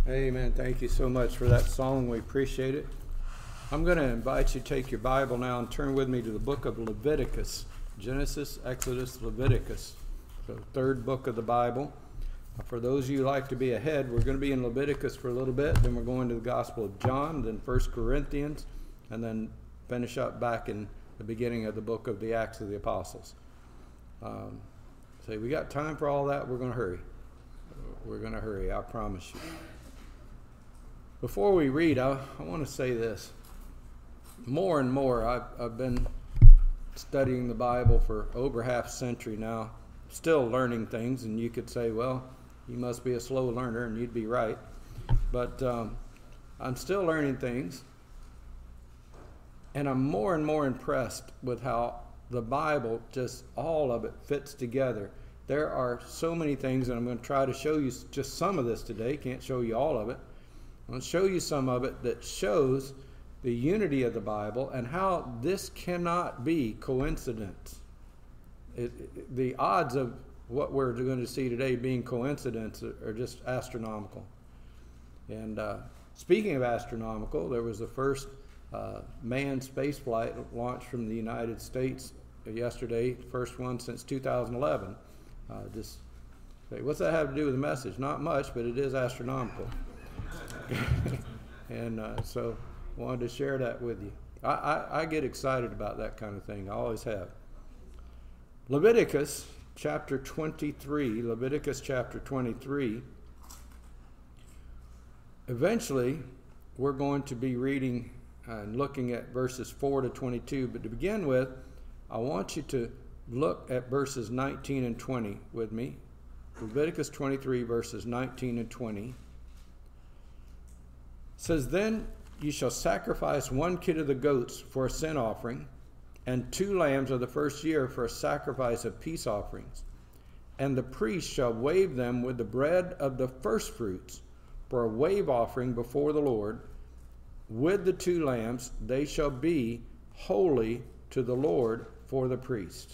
Amen. Thank you so much for that song. We appreciate it. I'm going to invite you to take your Bible now and turn with me to the book of Leviticus. Genesis, Exodus, Leviticus. So third book of the Bible. For those of you who like to be ahead, we're going to be in Leviticus for a little bit. Then we're going to the Gospel of John, then 1 Corinthians, and then finish up back in the beginning of the book of the Acts of the Apostles. So we got time for all that. We're going to hurry. We're going to hurry, I promise you. Before we read, I want to say this. More and more, I've been studying the Bible for over half a century now, still learning things, and you could say, well, you must be a slow learner, and you'd be right. But I'm still learning things, and I'm more and more impressed with how the Bible, just all of it, fits together. There are so many things, and I'm going to try to show you just some of this today. Can't show you all of it. I'm going to show you some of it that shows the unity of the Bible and how this cannot be coincidence. The odds of what we're going to see today being coincidence are just astronomical. And speaking of astronomical, there was the first manned space flight launched from the United States yesterday, first one since 2011. Just say, what's that have to do with the message? Not much, but it is astronomical. And so wanted to share that with you. I get excited about that kind of thing. I always have. Leviticus chapter 23. Leviticus chapter 23. Eventually, we're going to be reading and looking at verses 4 to 22. But to begin with, I want you to look at verses 19 and 20 with me. Leviticus 23, verses 19 and 20. Says, then you shall sacrifice 1 kid of the goats for a sin offering, and 2 lambs of the first year for a sacrifice of peace offerings. And the priest shall wave them with the bread of the firstfruits for a wave offering before the Lord. With the 2 lambs they shall be holy to the Lord for the priest.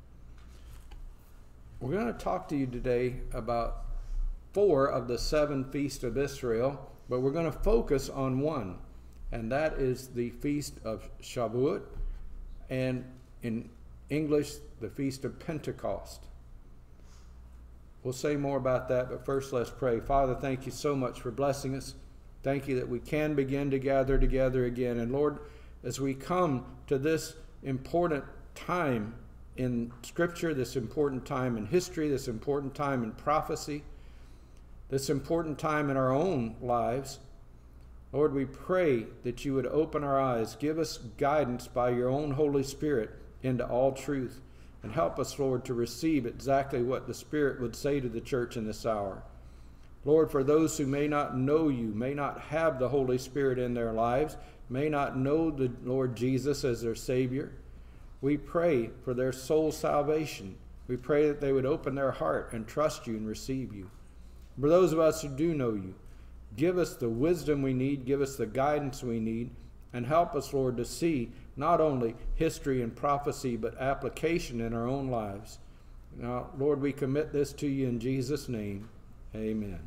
We're going to talk to you today about 4 of the 7 feasts of Israel, but we're going to focus on one, and that is the Feast of Shavuot, and in English, the Feast of Pentecost. We'll say more about that, but first let's pray. Father, thank you so much for blessing us. Thank you that we can begin to gather together again. And Lord, as we come to this important time in Scripture, this important time in history, this important time in prophecy, this important time in our own lives, Lord, we pray that you would open our eyes, give us guidance by your own Holy Spirit into all truth, and help us, Lord, to receive exactly what the Spirit would say to the church in this hour. Lord, for those who may not know you, may not have the Holy Spirit in their lives, may not know the Lord Jesus as their Savior, we pray for their soul salvation. We pray that they would open their heart and trust you and receive you. For those of us who do know you, give us the wisdom we need, give us the guidance we need, and help us, Lord, to see not only history and prophecy, but application in our own lives. Now, Lord, we commit this to you in Jesus' name. Amen.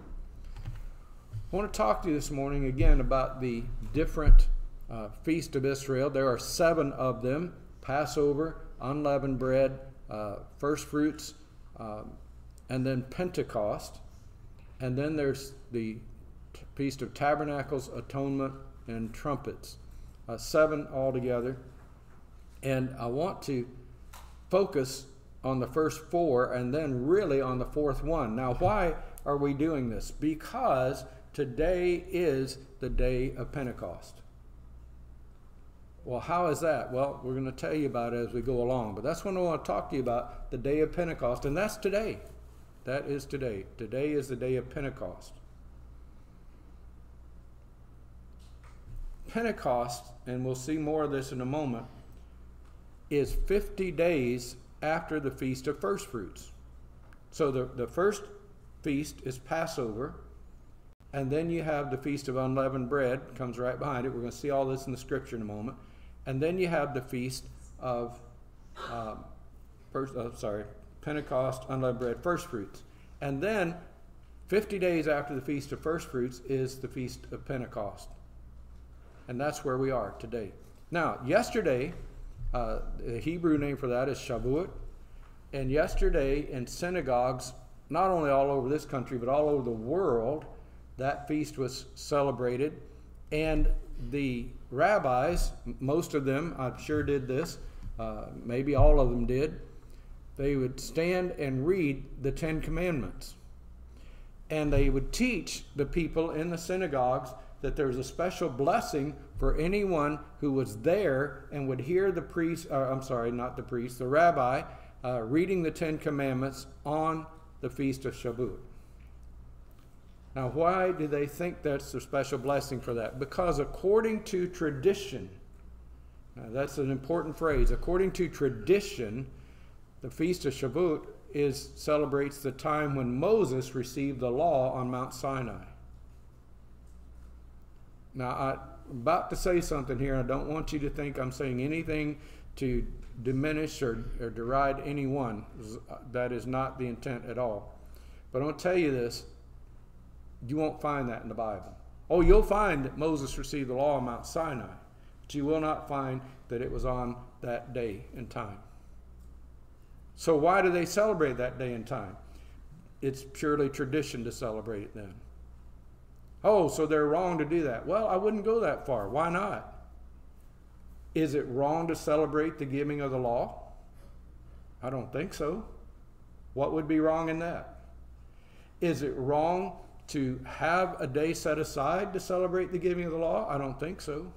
I want to talk to you this morning again about the different feast of Israel. There are 7 of them: Passover, unleavened bread, first fruits, and then Pentecost. And then there's the Feast of Tabernacles, Atonement, and Trumpets. 7 altogether. And I want to focus on the first 4 and then really on the 4th one. Now, why are we doing this? Because today is the day of Pentecost. Well, how is that? Well, we're going to tell you about it as we go along. But that's what I want to talk to you about, the day of Pentecost. And that's today. That is today. Today is the day of Pentecost. Pentecost, and we'll see more of this in a moment, is 50 days after the Feast of First Fruits. So the first feast is Passover, and then you have the Feast of Unleavened Bread, comes right behind it. We're going to see all this in the Scripture in a moment. And then you have the Feast of Pentecost, unleavened bread, first fruits. And then 50 days after the Feast of First Fruits is the Feast of Pentecost. And that's where we are today. Now, yesterday, the Hebrew name for that is Shavuot. And yesterday in synagogues, not only all over this country, but all over the world, that feast was celebrated. And the rabbis, most of them, I'm sure did this, maybe all of them did, they would stand and read the Ten Commandments. And they would teach the people in the synagogues that there was a special blessing for anyone who was there and would hear the priest, the rabbi, reading the Ten Commandments on the Feast of Shavuot. Now, why do they think that's a special blessing for that? Because according to tradition, now that's an important phrase, according to tradition, the Feast of Shavuot celebrates the time when Moses received the law on Mount Sinai. Now, I'm about to say something here. I don't want you to think I'm saying anything to diminish or deride anyone. That is not the intent at all. But I'm going to tell you this. You won't find that in the Bible. Oh, you'll find that Moses received the law on Mount Sinai, but you will not find that it was on that day and time. So why do they celebrate that day and time? It's purely tradition to celebrate it then. Oh, so they're wrong to do that. Well, I wouldn't go that far. Why not? Is it wrong to celebrate the giving of the law? I don't think so. What would be wrong in that? Is it wrong to have a day set aside to celebrate the giving of the law? I don't think so.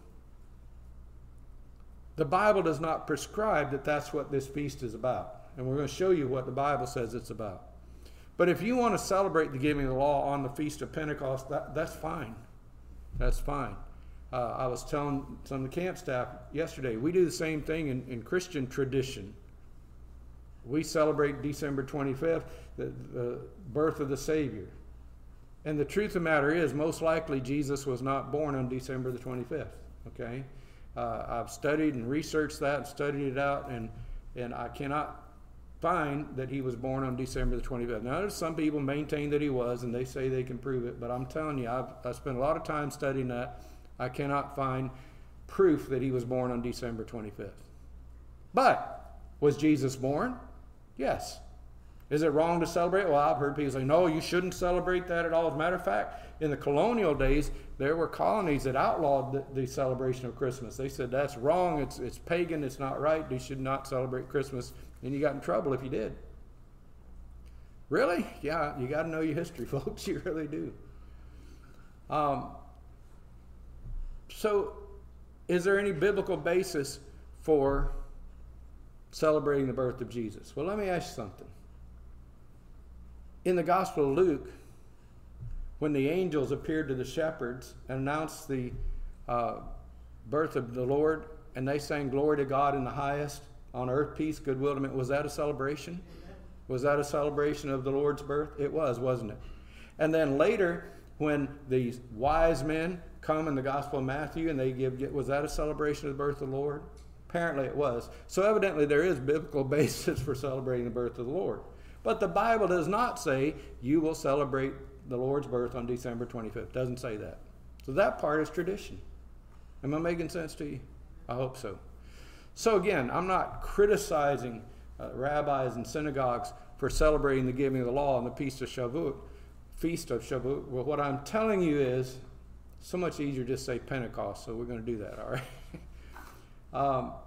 The Bible does not prescribe that that's what this feast is about. And we're going to show you what the Bible says it's about. But if you want to celebrate the giving of the law on the Feast of Pentecost, that's fine. That's fine. I was telling some of the camp staff yesterday, we do the same thing in Christian tradition. We celebrate December 25th, the birth of the Savior. And the truth of the matter is, most likely Jesus was not born on December the 25th. Okay? I've studied and researched that and studied it out, and I cannot find that he was born on December the 25th. Now, there's some people maintain that he was, and they say they can prove it, but I'm telling you, I've spent a lot of time studying that. I cannot find proof that he was born on December 25th. But, was Jesus born? Yes. Is it wrong to celebrate? Well, I've heard people say, no, you shouldn't celebrate that at all. As a matter of fact, in the colonial days, there were colonies that outlawed the celebration of Christmas. They said, that's wrong, it's pagan, it's not right, you should not celebrate Christmas. And you got in trouble if you did. Really? Yeah, you got to know your history, folks. You really do. So, is there any biblical basis for celebrating the birth of Jesus? Well, let me ask you something. In the Gospel of Luke, when the angels appeared to the shepherds and announced the birth of the Lord, and they sang, "Glory to God in the highest, on earth peace, goodwill to men," was that a celebration? Was that a celebration of the Lord's birth? It was, wasn't it? And then later, when these wise men come in the Gospel of Matthew and they was that a celebration of the birth of the Lord? Apparently it was. So evidently there is biblical basis for celebrating the birth of the Lord. But the Bible does not say you will celebrate the Lord's birth on December 25th. It doesn't say that. So that part is tradition. Am I making sense to you? I hope so. So again, I'm not criticizing rabbis and synagogues for celebrating the giving of the law on the Feast of Shavuot. Well, what I'm telling you is, so much easier to just say Pentecost, so we're going to do that, all right?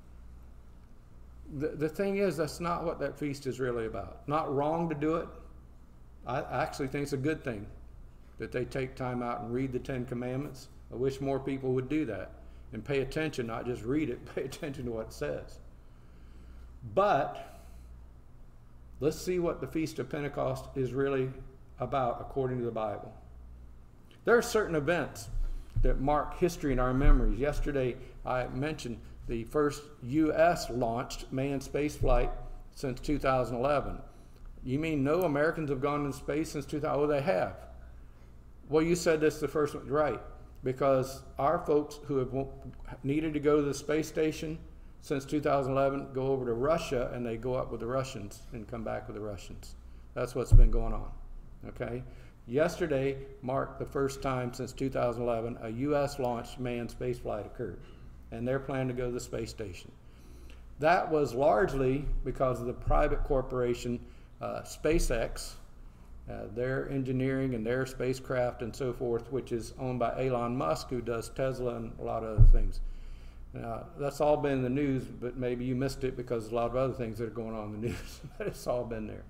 The thing is, that's not what that feast is really about. Not wrong to do it. I actually think it's a good thing that they take time out and read the Ten Commandments. I wish more people would do that and pay attention, not just read it, pay attention to what it says. But let's see what the Feast of Pentecost is really about according to the Bible. There are certain events that mark history in our memories. Yesterday I mentioned the first U.S. launched manned space flight since 2011. You mean no Americans have gone into space since 2000? Oh, they have. Well, you said this the first one, right? Because our folks who have needed to go to the space station since 2011 go over to Russia, and they go up with the Russians and come back with the Russians. That's what's been going on, okay? Yesterday marked the first time since 2011 a U.S. launched manned spaceflight occurred, and they're planning to go to the space station. That was largely because of the private corporation SpaceX, their engineering and their spacecraft and so forth, which is owned by Elon Musk, who does Tesla and a lot of other things. That's all been in the news, but maybe you missed it because a lot of other things that are going on in the news, but it's all been there.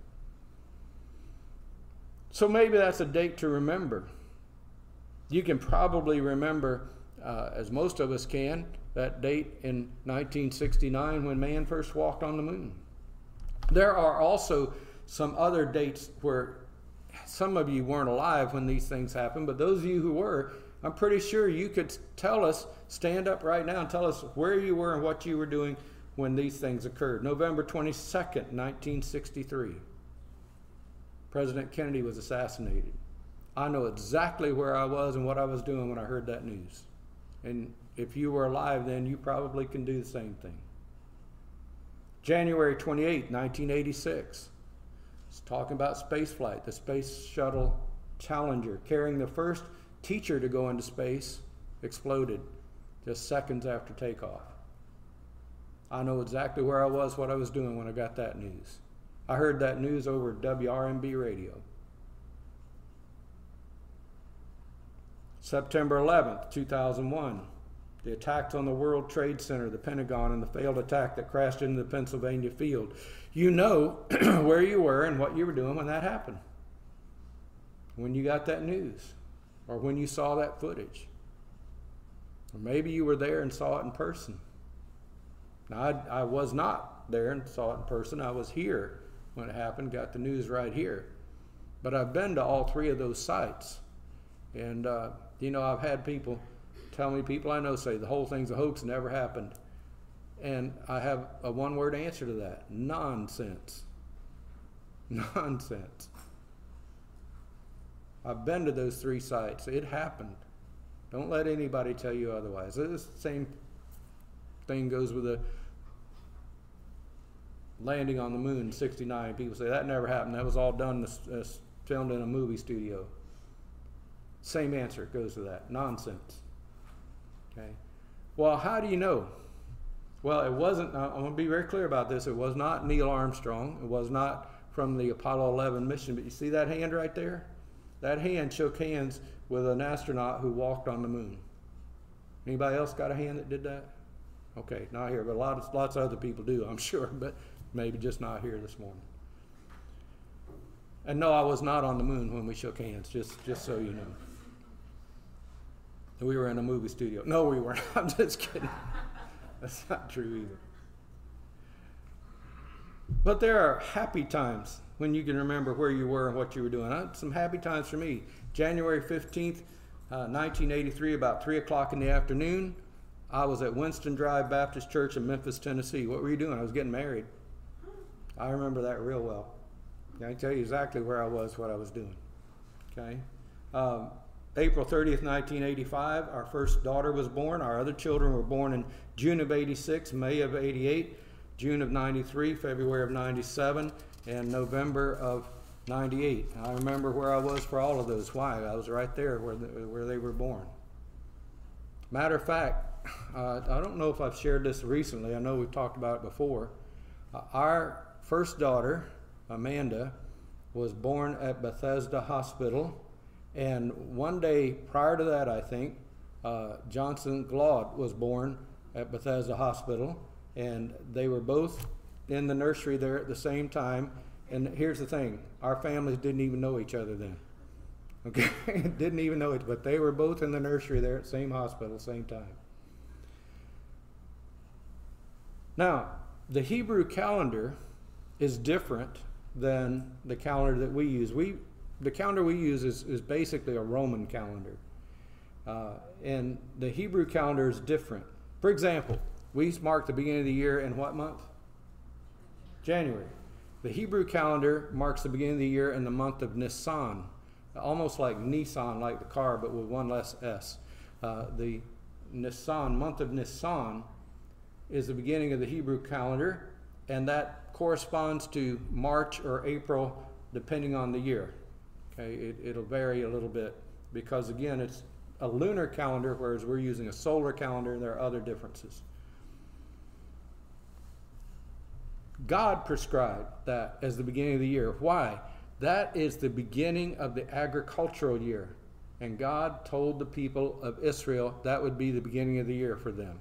So maybe that's a date to remember. You can probably remember, as most of us can, that date in 1969 when man first walked on the moon. There are also some other dates where some of you weren't alive when these things happened, but those of you who were, I'm pretty sure you could tell us, stand up right now and tell us where you were and what you were doing when these things occurred. November 22nd, 1963. President Kennedy was assassinated. I know exactly where I was and what I was doing when I heard that news. And if you were alive then, you probably can do the same thing. January 28, 1986. It's talking about space flight. The Space Shuttle Challenger, carrying the first teacher to go into space, exploded just seconds after takeoff. I know exactly where I was, what I was doing when I got that news. I heard that news over WRMB radio. September 11th, 2001. The attacks on the World Trade Center, the Pentagon, and the failed attack that crashed into the Pennsylvania field. You know where you were and what you were doing when that happened. When you got that news, or when you saw that footage. Or maybe you were there and saw it in person. Now, I was not there and saw it in person. I was here when it happened, got the news right here. But I've been to all three of those sites. And, you know, I've had people tell me, people I know say the whole thing's a hoax, never happened. And I have a one-word answer to that: nonsense. Nonsense. I've been to those three sites. It happened. Don't let anybody tell you otherwise. This same thing goes with the landing on the moon in '69. People say that never happened. That was all done, filmed in a movie studio. Same answer goes to that. Nonsense. Okay. Well, how do you know? Well, it wasn't, I want to be very clear about this, it was not Neil Armstrong. It was not from the Apollo 11 mission. But you see that hand right there? That hand shook hands with an astronaut who walked on the moon. Anybody else got a hand that did that? Okay, not here, but lots of other people do, I'm sure, but maybe just not here this morning. And no, I was not on the moon when we shook hands, just so you know. We were in a movie studio. No, we weren't. I'm just kidding. That's not true either. But there are happy times when you can remember where you were and what you were doing. Some happy times for me. January 15th, 1983, about 3 o'clock in the afternoon, I was at Winston Drive Baptist Church in Memphis, Tennessee. What were you doing? I was getting married. I remember that real well. I can tell you exactly where I was, what I was doing. Okay. April 30th, 1985, our first daughter was born. Our other children were born in June of '86, May of '88, June of '93, February of '97, and November of '98. I remember where I was for all of those. Why? I was right there where they were born. Matter of fact, I don't know if I've shared this recently. I know we've talked about it before. Our first daughter, Amanda, was born at Bethesda Hospital. And one day prior to that, I think, Johnson Glaude was born at Bethesda Hospital. And they were both in the nursery there at the same time. And here's the thing, our families didn't even know each other then. Okay, didn't even know it, but they were both in the nursery there at the same hospital, same time. Now, the Hebrew calendar is different than the calendar that we use. The calendar we use is basically a Roman calendar. And the Hebrew calendar is different. For example, we mark the beginning of the year in what month? January. The Hebrew calendar marks the beginning of the year in the month of Nisan, almost like Nissan, like the car, but with one less S. The Nisan, month of Nisan, is the beginning of the Hebrew calendar, and that corresponds to March or April, depending on the year. Okay, it'll vary a little bit because, again, it's a lunar calendar, whereas we're using a solar calendar, and there are other differences. God prescribed that as the beginning of the year. Why? That is the beginning of the agricultural year. And God told the people of Israel that would be the beginning of the year for them.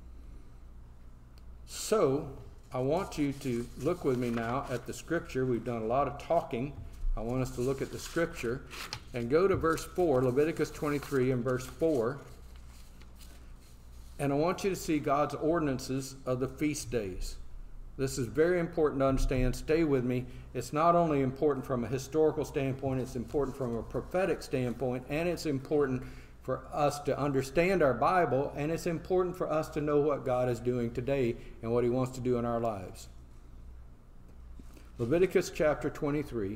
So, I want you to look with me now at the scripture. We've done a lot of talking. I want us to look at the scripture and go to verse 4, Leviticus 23 and verse 4. And I want you to see God's ordinances of the feast days. This is very important to understand. Stay with me. It's not only important from a historical standpoint, it's important from a prophetic standpoint, and it's important for us to understand our Bible, and it's important for us to know what God is doing today and what he wants to do in our lives. Leviticus chapter 23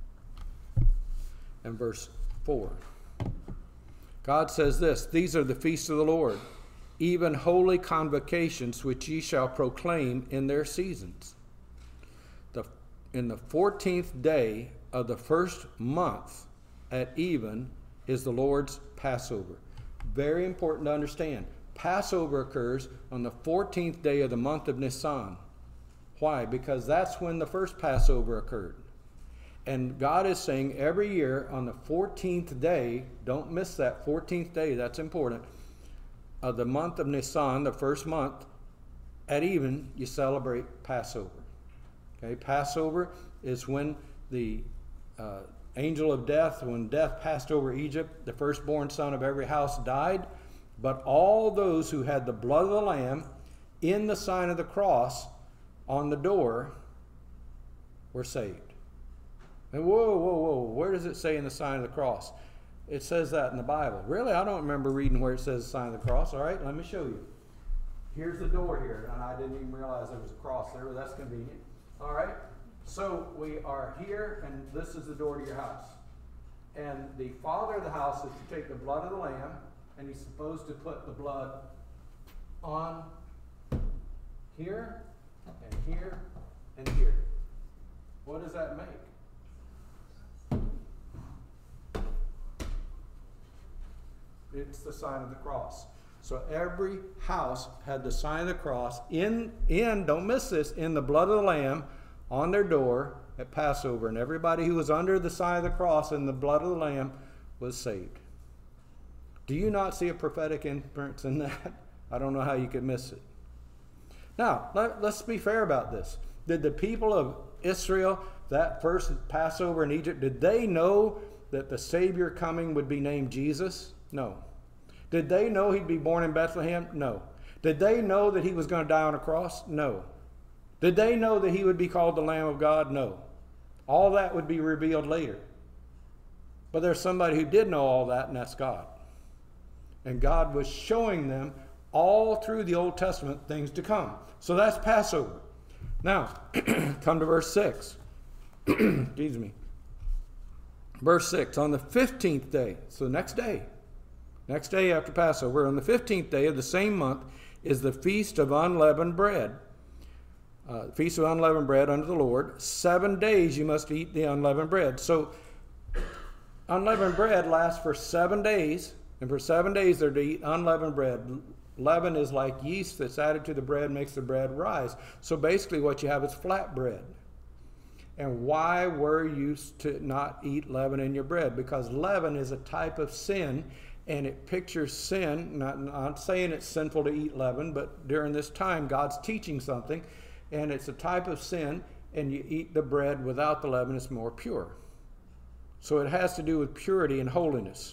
and verse 4. God says this, "These are the feasts of the Lord, even holy convocations which ye shall proclaim in their seasons. In the 14th day of the first month at even is the Lord's Passover." Very important to understand. Passover occurs on the 14th day of the month of Nisan. Why? Because that's when the first Passover occurred. And God is saying every year on the 14th day, don't miss that 14th day, that's important, of the month of Nisan, the first month, at even, you celebrate Passover. Okay, Passover is when the angel of death, when death passed over Egypt, the firstborn son of every house died, but all those who had the blood of the Lamb in the sign of the cross on the door were saved. And whoa, where does it say in the sign of the cross? It says that in the Bible. Really, I don't remember reading where it says the sign of the cross. All right, let me show you. Here's the door here, and I didn't even realize there was a cross there, but that's convenient. All right, so we are here, and this is the door to your house. And the father of the house is to take the blood of the lamb, and he's supposed to put the blood on here, and here, and here. What does that make? It's the sign of the cross. So every house had the sign of the cross in, don't miss this, in the blood of the Lamb on their door at Passover. And everybody who was under the sign of the cross and the blood of the Lamb was saved. Do you not see a prophetic inference in that? I don't know how you could miss it. Now, let's be fair about this. Did the people of Israel, that first Passover in Egypt, did they know that the Savior coming would be named Jesus? No. Did they know he'd be born in Bethlehem? No. Did they know that he was going to die on a cross? No. Did they know that he would be called the Lamb of God? No. All that would be revealed later. But there's somebody who did know all that, and that's God. And God was showing them all through the Old Testament things to come. So that's Passover. Now, come to verse 6. Excuse me. Verse 6, on the 15th day, so the next day after Passover, on the 15th day of the same month is the Feast of Unleavened Bread. Feast of Unleavened Bread unto the Lord. 7 days you must eat the unleavened bread. So unleavened bread lasts for 7 days, and for 7 days they're to eat unleavened bread. Leaven is like yeast that's added to the bread, makes the bread rise. So basically what you have is flat bread. And why were you to not eat leaven in your bread? Because leaven is a type of sin, and it pictures sin. Not saying it's sinful to eat leaven, but during this time, God's teaching something, and it's a type of sin, and you eat the bread without the leaven, it's more pure. So it has to do with purity and holiness.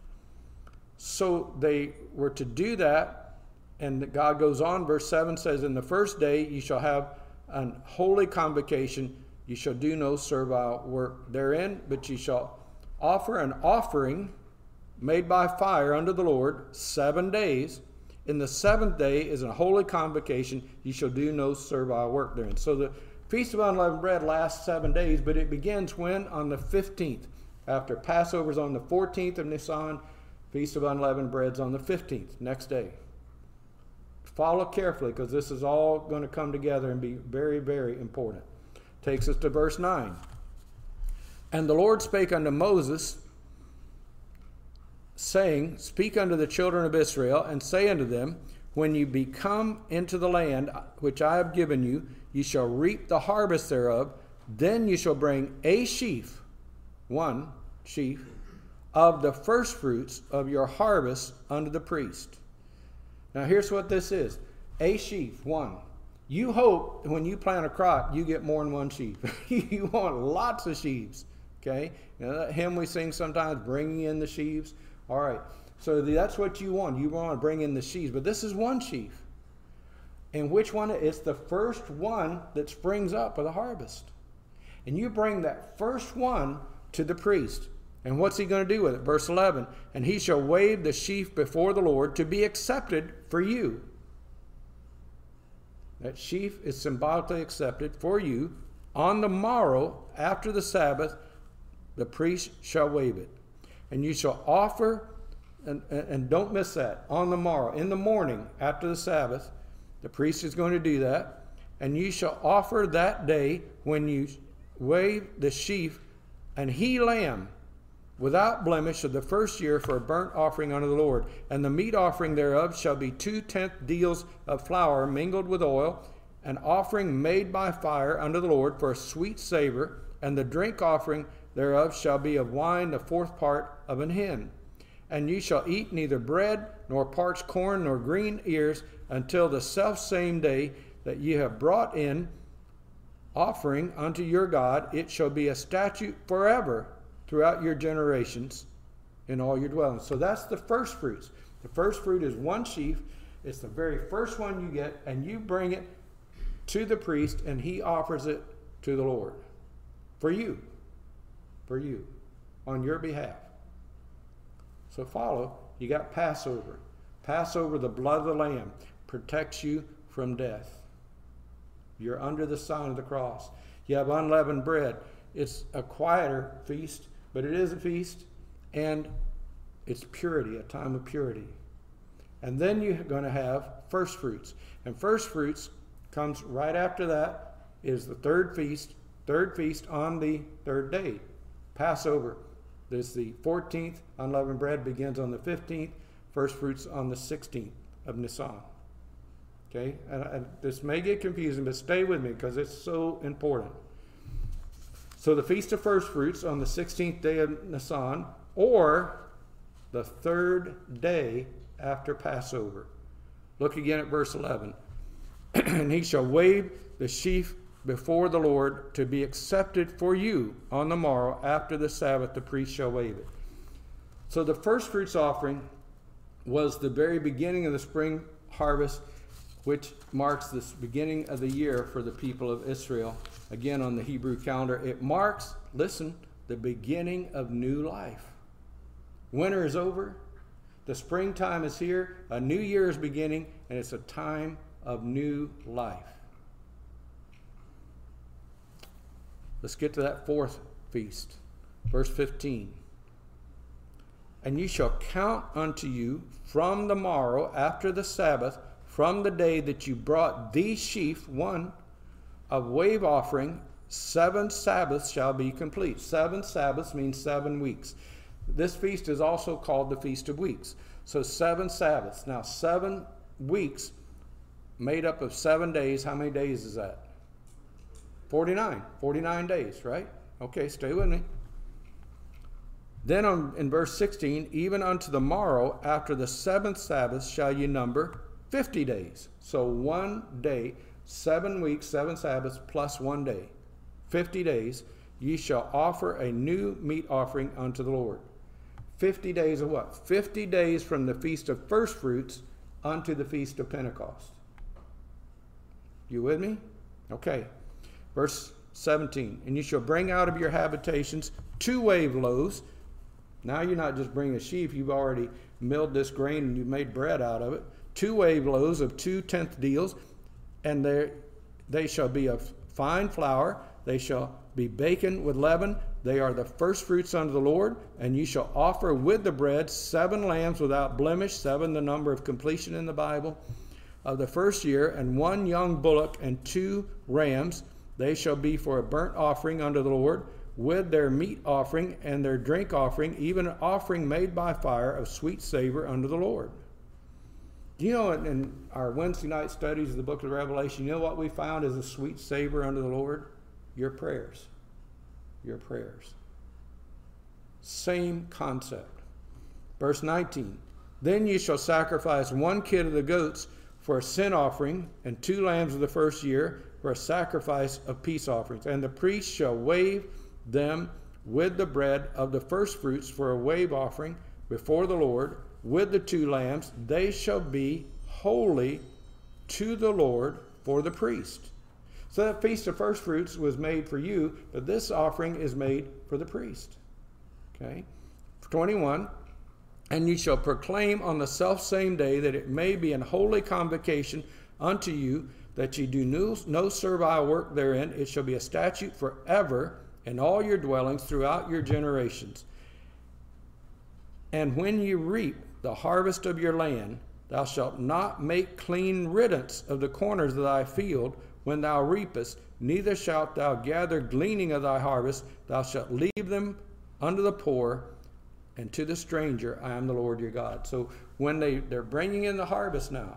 So they were to do that, and God goes on, verse 7 says, in the first day you shall have an holy convocation. You shall do no servile work therein, but ye shall offer an offering made by fire unto the Lord 7 days. In the 7th day is a holy convocation. Ye shall do no servile work therein. So the Feast of Unleavened Bread lasts 7 days, but it begins when? On the 15th. After Passover is on the 14th of Nisan, Feast of Unleavened Bread's on the 15th, next day. Follow carefully, because this is all going to come together and be very, very important. Takes us to verse 9. And the Lord spake unto Moses, saying, Speak unto the children of Israel, and say unto them, When you be come into the land which I have given you, ye shall reap the harvest thereof. Then you shall bring a sheaf, one sheaf, of the firstfruits of your harvest unto the priest. Now here's what this is. A sheaf, one. You hope when you plant a crop, you get more than one sheaf. You want lots of sheaves, okay? Now that hymn we sing sometimes, bringing in the sheaves. All right, so that's what you want. You want to bring in the sheaves, but this is one sheaf. And which one? It's the first one that springs up of the harvest. And you bring that first one to the priest. And what's he going to do with it? Verse 11, and he shall wave the sheaf before the Lord to be accepted for you. That sheaf is symbolically accepted for you. On the morrow, after the Sabbath, the priest shall wave it. And you shall offer, and don't miss that, on the morrow, in the morning, after the Sabbath, the priest is going to do that. And you shall offer that day, when you wave the sheaf, an he lamb, without blemish, of the first year, for a burnt offering unto the Lord. And the meat offering thereof shall be 2/10 deals of flour mingled with oil, an offering made by fire unto the Lord for a sweet savor. And the drink offering thereof shall be of wine, the 4th part of an hin. And ye shall eat neither bread, nor parched corn, nor green ears, until the selfsame day that ye have brought in offering unto your God. It shall be a statute forever throughout your generations in all your dwellings. So that's the first fruits. The first fruit is one sheaf. It's the very first one you get, and you bring it to the priest, and he offers it to the Lord for you, on your behalf. So follow, you got Passover. Passover, the blood of the Lamb, protects you from death. You're under the sign of the cross. You have unleavened bread. It's a quieter feast, but it is a feast, and it's purity, a time of purity. And then you're going to have first fruits. And first fruits comes right after that, is the third feast on the third day. Passover. There's the 14th. Unleavened bread begins on the 15th. First fruits on the 16th of Nisan. Okay? And this may get confusing, but stay with me because it's so important. So the Feast of First Fruits on the 16th day of Nisan, or the third day after Passover. Look again at verse 11. And he shall wave the sheaf before the Lord to be accepted for you on the morrow. After the Sabbath, the priest shall wave it. So the first fruits offering was the very beginning of the spring harvest, which marks the beginning of the year for the people of Israel. Again, on the Hebrew calendar, it marks, listen, the beginning of new life. Winter is over. The springtime is here. A new year is beginning, and it's a time of new life. Let's get to that fourth feast. Verse 15. And ye shall count unto you from the morrow after the Sabbath, from the day that you brought the sheaf, one, of wave offering, 7 Sabbaths shall be complete. 7 Sabbaths means 7 weeks. This feast is also called the Feast of Weeks. So 7 Sabbaths. Now 7 weeks made up of 7 days. How many days is that? 49. 49 days, right? Okay, stay with me. Then in verse 16, even unto the morrow after the 7th Sabbath shall ye number 50 days. So 1 day, 7 weeks, 7 Sabbaths plus 1 day. 50 days, ye shall offer a new meat offering unto the Lord. 50 days of what? 50 days from the Feast of First Fruits unto the Feast of Pentecost. You with me? Okay. Verse 17, and you shall bring out of your habitations 2 wave loaves. Now you're not just bringing a sheaf, you've already milled this grain and you've made bread out of it. 2 wave loaves of 2/10 deals, and they shall be of fine flour. They shall be baken with leaven. They are the first fruits unto the Lord. And you shall offer with the bread 7 lambs without blemish, 7 the number of completion in the Bible, of the first year, and 1 young bullock and 2 rams. They shall be for a burnt offering unto the Lord. with their meat offering and their drink offering, even an offering made by fire of sweet savor unto the Lord. You know, in our Wednesday night studies of the book of Revelation, you know what we found is a sweet savor unto the Lord? Your prayers. Your prayers. Same concept. Verse 19, then you shall sacrifice 1 kid of the goats for a sin offering, and 2 lambs of the first year for a sacrifice of peace offerings. And the priest shall wave them with the bread of the firstfruits for a wave offering before the Lord, with the 2 lambs. They shall be holy to the Lord for the priest. So that feast of firstfruits was made for you, but this offering is made for the priest. Okay? 21, and you shall proclaim on the selfsame day that it may be an holy convocation unto you, that ye do no servile work therein. It shall be a statute forever in all your dwellings throughout your generations. And when you reap the harvest of your land, thou shalt not make clean riddance of the corners of thy field when thou reapest, neither shalt thou gather gleaning of thy harvest. Thou shalt leave them unto the poor and to the stranger. I am the Lord your God. So when they're bringing in the harvest now,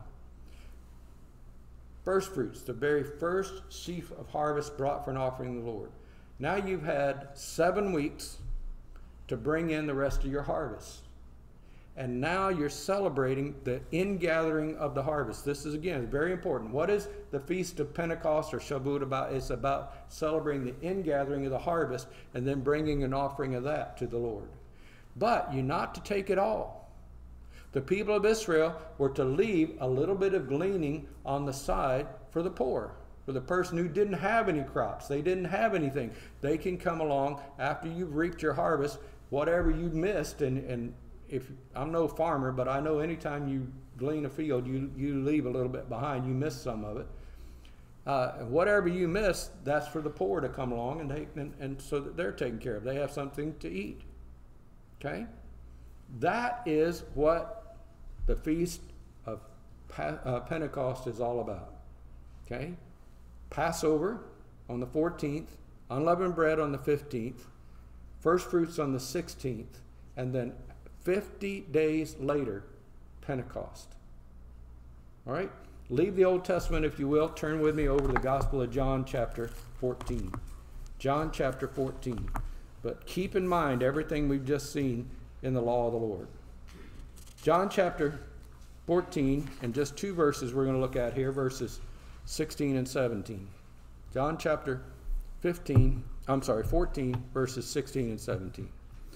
first fruits, the very first sheaf of harvest brought for an offering to the Lord. Now you've had 7 weeks to bring in the rest of your harvest. And now you're celebrating the ingathering of the harvest. This is, again, very important. What is the Feast of Pentecost or Shavuot about? It's about celebrating the ingathering of the harvest and then bringing an offering of that to the Lord. But you're not to take it all. The people of Israel were to leave a little bit of gleaning on the side for the poor, for the person who didn't have any crops. They didn't have anything. They can come along after you've reaped your harvest, whatever you missed, and if I'm no farmer, but I know anytime you glean a field, you leave a little bit behind. You miss some of it. Whatever you miss, that's for the poor to come along and so that they're taken care of. They have something to eat. Okay? That is what the Feast of Pentecost is all about. Okay? Passover on the 14th, unleavened bread on the 15th, first fruits on the 16th, and then 50 days later, Pentecost. All right? Leave the Old Testament, if you will. Turn with me over to the Gospel of John chapter 14. John chapter 14. But keep in mind everything we've just seen in the law of the Lord. John chapter 14, and just 2 verses we're going to look at here, verses 16 and 17. John chapter 14, verses 16 and 17.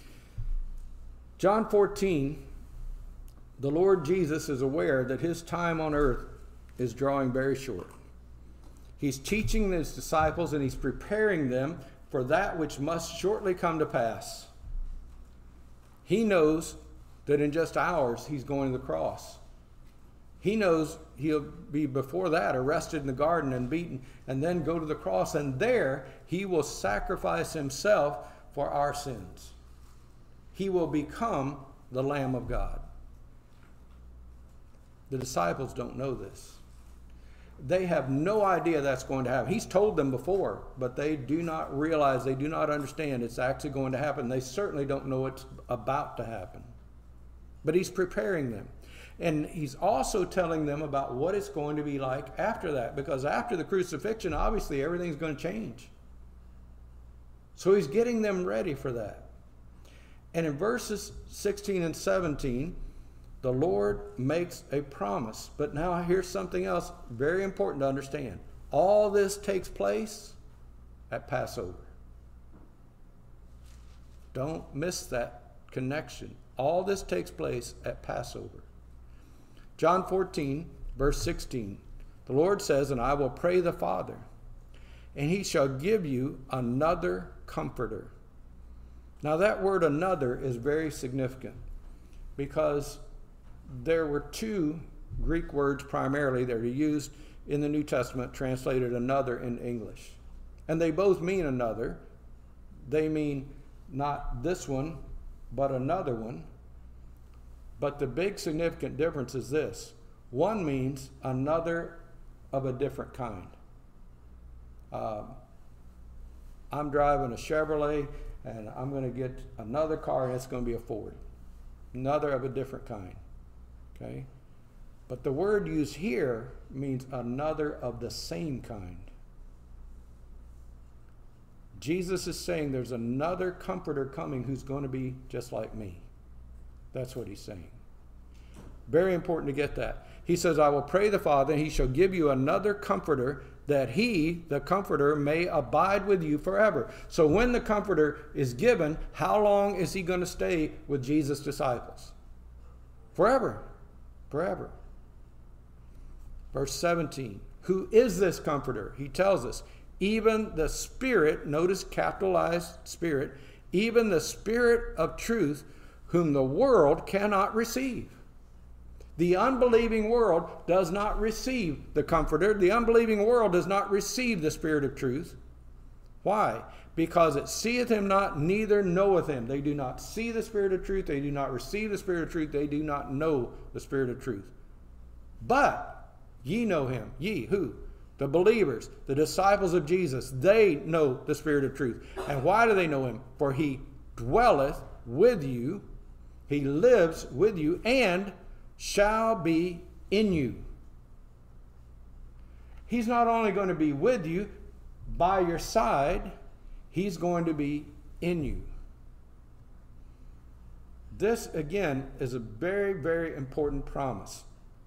John 14, the Lord Jesus is aware that his time on earth is drawing very short. He's teaching his disciples and he's preparing them for that which must shortly come to pass. He knows that in just hours he's going to the cross. He knows he'll be before that arrested in the garden and beaten and then go to the cross, and there he will sacrifice himself for our sins. He will become the Lamb of God. The disciples don't know this. They have no idea that's going to happen. He's told them before, but they do not realize, they do not understand it's actually going to happen. They certainly don't know it's about to happen. But he's preparing them. And he's also telling them about what it's going to be like after that, because after the crucifixion, obviously everything's going to change. So he's getting them ready for that. And in verses 16 and 17, the Lord makes a promise. But now here's something else very important to understand. All this takes place at Passover. Don't miss that connection. All this takes place at Passover. John 14, verse 16. The Lord says, and I will pray the Father, and he shall give you another comforter. Now that word another is very significant because there were 2 Greek words primarily that are used in the New Testament, translated another in English. And they both mean another. They mean not this one, but another one. But the big significant difference is this. One means another of a different kind. I'm driving a Chevrolet and I'm going to get another car and it's going to be a Ford. Another of a different kind. Okay? But the word used here means another of the same kind. Jesus is saying there's another comforter coming who's going to be just like me. That's what he's saying. Very important to get that. He says, I will pray the Father, and he shall give you another comforter, that he, the comforter, may abide with you forever. So when the comforter is given, how long is he going to stay with Jesus' disciples? Forever. Forever. Verse 17. Who is this comforter? He tells us, even the Spirit, notice capitalized Spirit, even the Spirit of truth, whom the world cannot receive. The unbelieving world does not receive the Comforter. The unbelieving world does not receive the Spirit of truth. Why? Because it seeth him not, neither knoweth him. They do not see the Spirit of truth. They do not receive the Spirit of truth. They do not know the Spirit of truth. But ye know him. Ye, who? The believers, the disciples of Jesus. They know the Spirit of truth. And why do they know him? For he dwelleth with you. He lives with you and shall be in you. He's not only going to be with you, by your side, he's going to be in you. This, again, is a very, very important promise.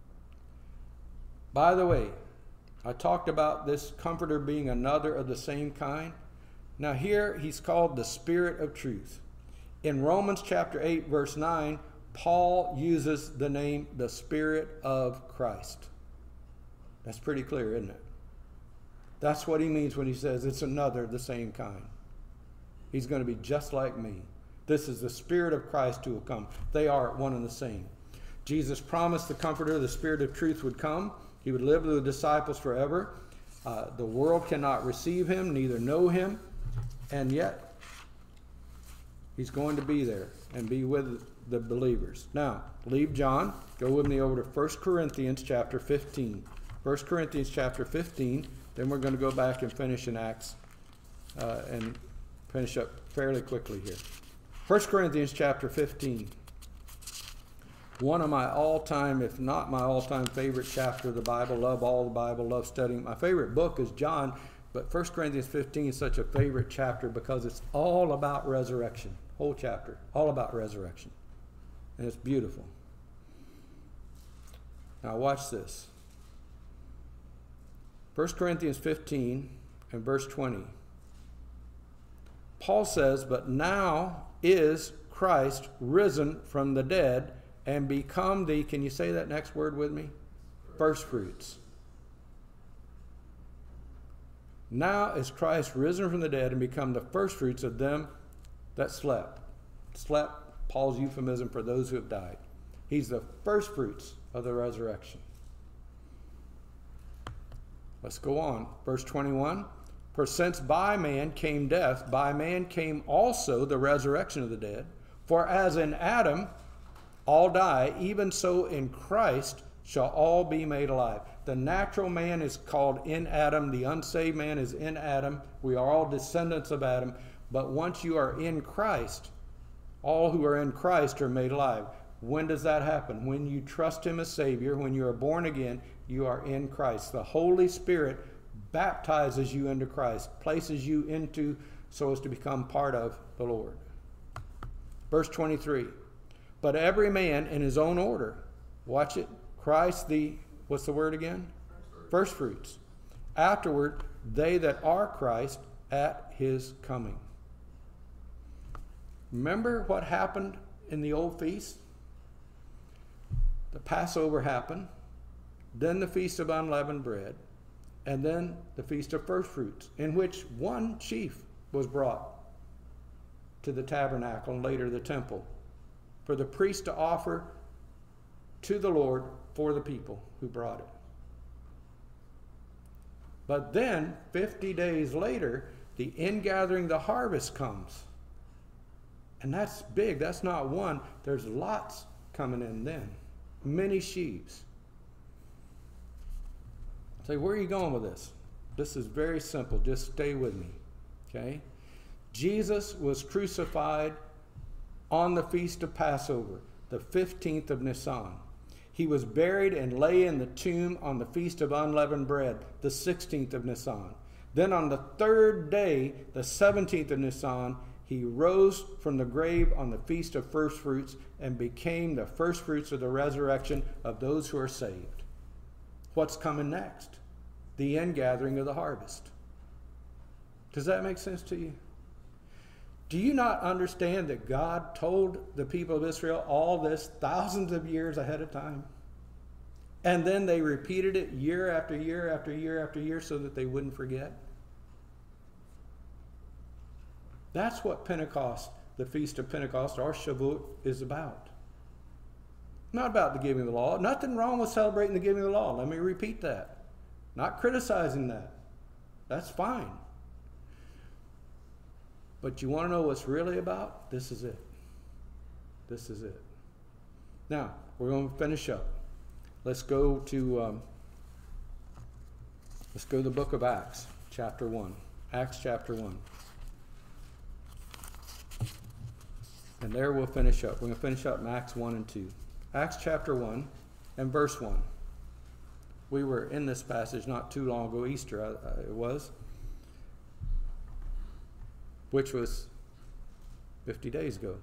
By the way, I talked about this comforter being another of the same kind. Now here, he's called the Spirit of truth. In Romans chapter 8, verse 9, Paul uses the name the Spirit of Christ. That's pretty clear, isn't it? That's what he means when he says it's another of the same kind. He's going to be just like me. This is the Spirit of Christ who will come. They are one and the same. Jesus promised the Comforter, the Spirit of truth, would come. He would live with the disciples forever. The world cannot receive him, neither know him, and yet he's going to be there and be with the believers. Now, leave John. Go with me over to 1 Corinthians chapter 15. 1 Corinthians chapter 15. Then we're going to go back and finish in Acts and finish up fairly quickly here. 1 Corinthians chapter 15. One of my all-time, if not my all-time favorite chapter of the Bible. Love all the Bible. Love studying. My favorite book is John, but 1 Corinthians 15 is such a favorite chapter because it's all about resurrection. Whole chapter. All about resurrection. And it's beautiful. Now watch this. 1 Corinthians 15 and verse 20. Paul says, but now is Christ risen from the dead and become the, can you say that next word with me? First fruits. Now is Christ risen from the dead and become the first fruits of them that slept. Slept, Paul's euphemism for those who have died. He's the first fruits of the resurrection. Let's go on. Verse 21. For since by man came death, by man came also the resurrection of the dead. For as in Adam all die, even so in Christ shall all be made alive. The natural man is called in Adam. The unsaved man is in Adam. We are all descendants of Adam. But once you are in Christ, all who are in Christ are made alive. When does that happen? When you trust him as Savior, when you are born again, you are in Christ. The Holy Spirit baptizes you into Christ, places you into so as to become part of the Lord. Verse 23. But every man in his own order. Watch it. Christ the, what's the word again? First fruits. Afterward, they that are Christ at his coming. Remember what happened in the old feast? The Passover happened, then the Feast of Unleavened Bread, and then the Feast of First Fruits, in which one sheaf was brought to the tabernacle and later the temple for the priest to offer to the Lord for the people who brought it. But then, 50 days later, the ingathering the harvest comes. And that's big. That's not one. There's lots coming in then. Many sheaves. Say, where are you going with this? This is very simple. Just stay with me. Okay? Jesus was crucified on the feast of Passover, the 15th of Nisan. He was buried and lay in the tomb on the feast of unleavened bread, the 16th of Nisan. Then on the third day, the 17th of Nisan, he rose from the grave on the feast of first fruits and became the first fruits of the resurrection of those who are saved. What's coming next? The ingathering of the harvest. Does that make sense to you? Do you not understand that God told the people of Israel all this thousands of years ahead of time? And then they repeated it year after year after year after year so that they wouldn't forget? That's what Pentecost, the Feast of Pentecost, or Shavuot, is about. Not about the giving of the law. Nothing wrong with celebrating the giving of the law. Let me repeat that. Not criticizing that. That's fine. But you want to know what's really about? This is it. This is it. Now, we're going to finish up. Let's go to the book of Acts, chapter 1. Acts chapter 1. And there we'll finish up. We're going to finish up in Acts 1 and 2. Acts chapter 1 and verse 1. We were in this passage not too long ago, Easter it was, which was 50 days ago.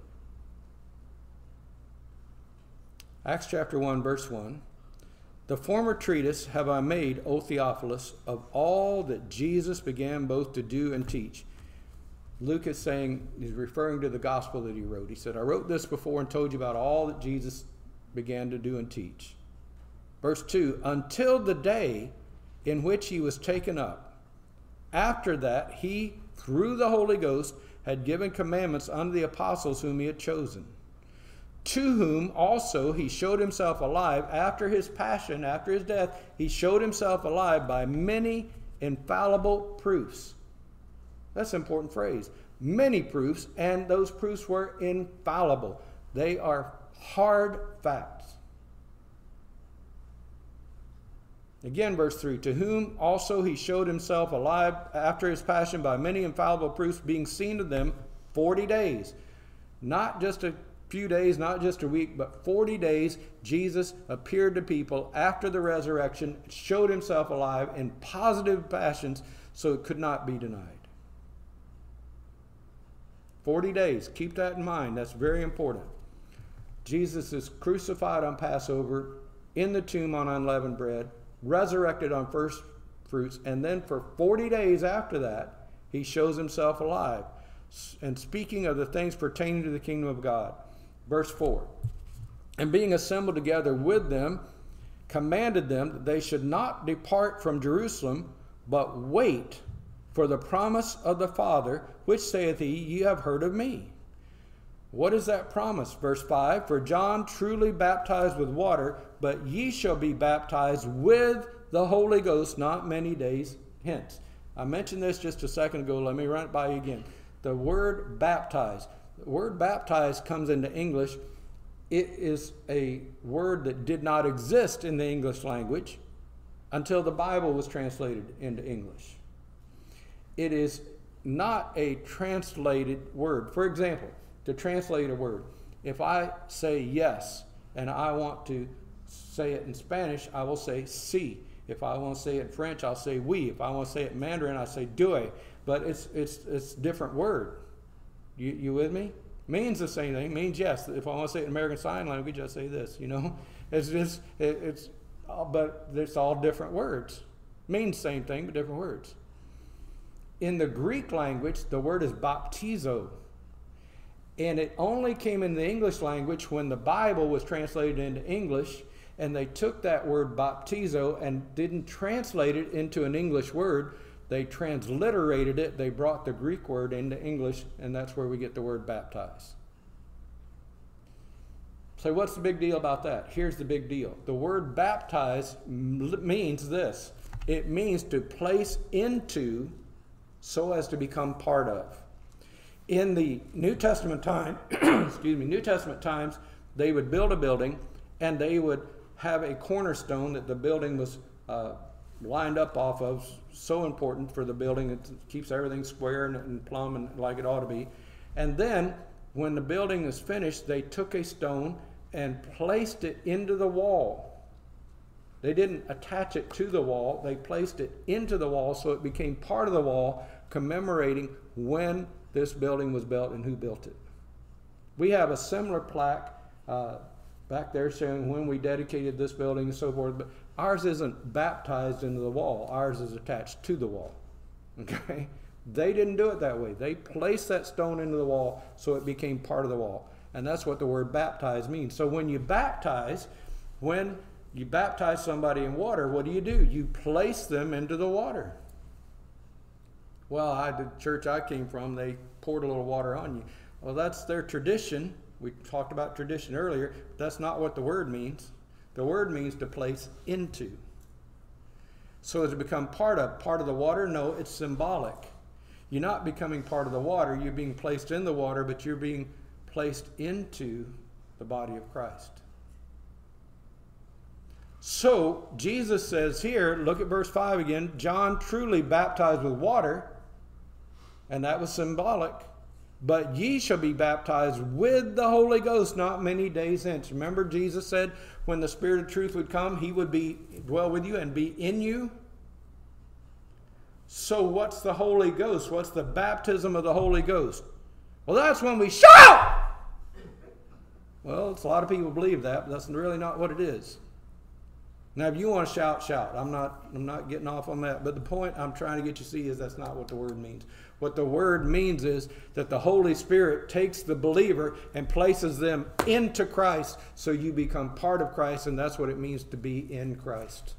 Acts chapter 1, verse 1. The former treatise have I made, O Theophilus, of all that Jesus began both to do and teach. Luke is saying, he's referring to the gospel that he wrote. He said, I wrote this before and told you about all that Jesus began to do and teach. Verse 2, until the day in which he was taken up. After that, he, through the Holy Ghost, had given commandments unto the apostles whom he had chosen, to whom also he showed himself alive after his passion, after his death. He showed himself alive by many infallible proofs. That's an important phrase. Many proofs, and those proofs were infallible. They are hard facts. Again, verse 3, to whom also he showed himself alive after his passion by many infallible proofs, being seen of them 40 days. Not just a few days, not just a week, but 40 days Jesus appeared to people after the resurrection, showed himself alive in positive passions, so it could not be denied. 40 days. Keep that in mind. That's very important. Jesus is crucified on Passover, in the tomb on unleavened bread, resurrected on first fruits, and then for 40 days after that, he shows himself alive. And speaking of the things pertaining to the kingdom of God. Verse 4, and being assembled together with them, commanded them that they should not depart from Jerusalem, but wait for the promise of the Father, which saith he, ye have heard of me. What is that promise? Verse 5, for John truly baptized with water, but ye shall be baptized with the Holy Ghost not many days hence. I mentioned this just a second ago. Let me run it by you again. The word baptized. The word baptized comes into English. It is a word that did not exist in the English language until the Bible was translated into English. It is not a translated word. For example, to translate a word, if I say yes and I want to say it in Spanish, I will say sí. If I want to say it in French, I'll say oui. If I want to say it in Mandarin, I say deux. But it's a different word. You with me? Means the same thing. Means yes. If I want to say it in American Sign Language, I say this. You know, but it's all different words. Means same thing, but different words. In the Greek language, the word is baptizo. And it only came in the English language when the Bible was translated into English, and they took that word baptizo and didn't translate it into an English word. They transliterated it. They brought the Greek word into English, and that's where we get the word baptize. So what's the big deal about that? Here's the big deal. The word baptize means this. It means to place into so as to become part of. In the New Testament time, New Testament times, they would build a building and they would have a cornerstone that the building was lined up off of. So important for the building. It keeps everything square and plumb and like it ought to be. And then when the building is finished, they took a stone and placed it into the wall. They didn't attach it to the wall. They placed it into the wall so it became part of the wall, commemorating when this building was built and who built it. We have a similar plaque back there showing when we dedicated this building and so forth, but ours isn't baptized into the wall. Ours is attached to the wall. Okay? They didn't do it that way. They placed that stone into the wall so it became part of the wall. And that's what the word baptize means. So when you baptize somebody in water, what do? You place them into the water. Well, the church I came from, they poured a little water on you. Well, that's their tradition. We talked about tradition earlier. That's not what the word means. The word means to place into. So to become part of the water? No, it's symbolic. You're not becoming part of the water. You're being placed in the water, but you're being placed into the body of Christ. So Jesus says here, look at verse 5 again, John truly baptized with water, and that was symbolic. But ye shall be baptized with the Holy Ghost not many days hence. Remember, Jesus said when the Spirit of truth would come, he would dwell with you and be in you. So what's the Holy Ghost? What's the baptism of the Holy Ghost? Well, that's when we shout! Well, a lot of people believe that, but that's really not what it is. Now, if you want to shout, shout. I'm not getting off on that. But the point I'm trying to get you to see is that's not what the word means. What the word means is that the Holy Spirit takes the believer and places them into Christ so you become part of Christ, and that's what it means to be in Christ.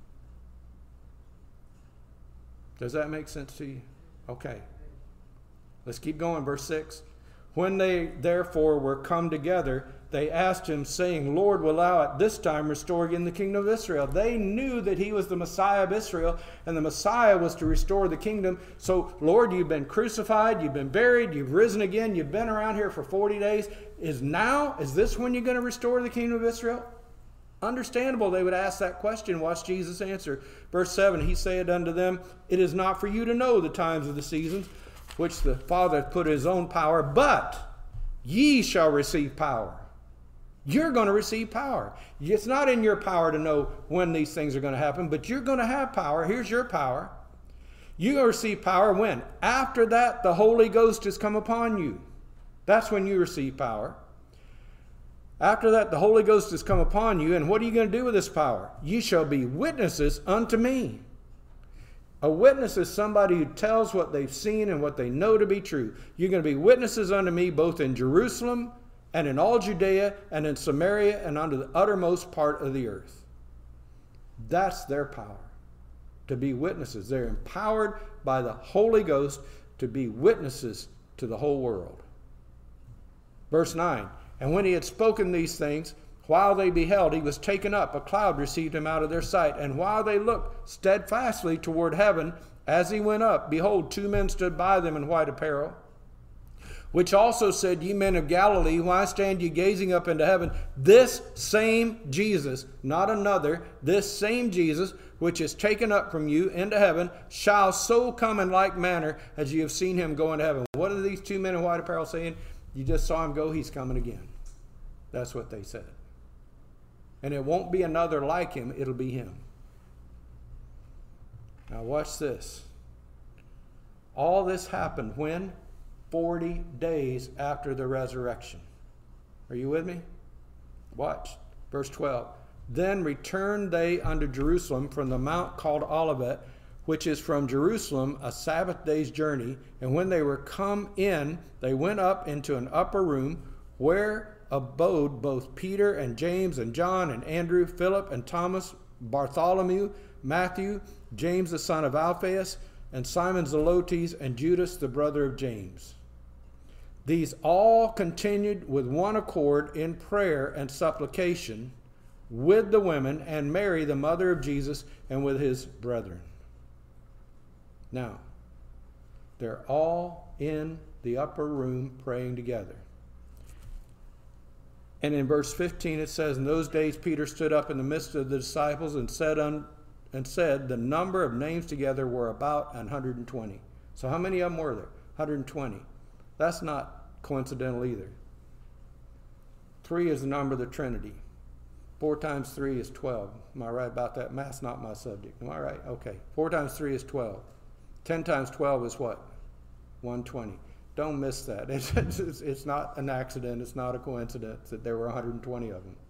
Does that make sense to you? Okay. Let's keep going. Verse 6. When they therefore were come together, they asked him, saying, Lord, will thou at this time restore again the kingdom of Israel? They knew that he was the Messiah of Israel, and the Messiah was to restore the kingdom. So, Lord, you've been crucified, you've been buried, you've risen again, you've been around here for 40 days. Is this when you're going to restore the kingdom of Israel? Understandable they would ask that question. Watch Jesus answer. Verse 7, he said unto them, It is not for you to know the times of the seasons, which the Father hath put in his own power, but ye shall receive power. You're going to receive power. It's not in your power to know when these things are going to happen, but you're going to have power. Here's your power. You're going to receive power when? After that, the Holy Ghost has come upon you. That's when you receive power. After that, the Holy Ghost has come upon you, and what are you going to do with this power? You shall be witnesses unto me. A witness is somebody who tells what they've seen and what they know to be true. You're going to be witnesses unto me both in Jerusalem and in all Judea and in Samaria and unto the uttermost part of the earth. That's their power, to be witnesses. They're empowered by the Holy Ghost to be witnesses to the whole world. Verse 9, and when he had spoken these things, while they beheld, he was taken up. A cloud received him out of their sight. And while they looked steadfastly toward heaven, as he went up, behold, two men stood by them in white apparel, which also said, Ye men of Galilee, why stand ye gazing up into heaven? This same Jesus, not another, this same Jesus, which is taken up from you into heaven, shall so come in like manner as ye have seen him go into heaven. What are these two men in white apparel saying? You just saw him go, he's coming again. That's what they said. And it won't be another like him, it'll be him. Now watch this. All this happened when? 40 days after the resurrection. Are you with me? Watch. Verse 12. Then returned they unto Jerusalem from the mount called Olivet, which is from Jerusalem a Sabbath day's journey. And when they were come in, they went up into an upper room, where abode both Peter and James and John and Andrew, Philip and Thomas, Bartholomew, Matthew, James the son of Alphaeus, and Simon Zelotes, and Judas the brother of James. These all continued with one accord in prayer and supplication with the women and Mary the mother of Jesus and with his brethren. Now, they're all in the upper room praying together. And in verse 15 it says, In those days Peter stood up in the midst of the disciples and said and said the number of names together were about 120. So how many of them were there? 120. That's not coincidental either. 3 is the number of the Trinity. 4 times 3 is 12. Am I right about that? Math's not my subject. Am I right? Okay. 4 times 3 is 12. 10 times 12 is what? 120. Don't miss that. It's not an accident. It's not a coincidence that there were 120 of them.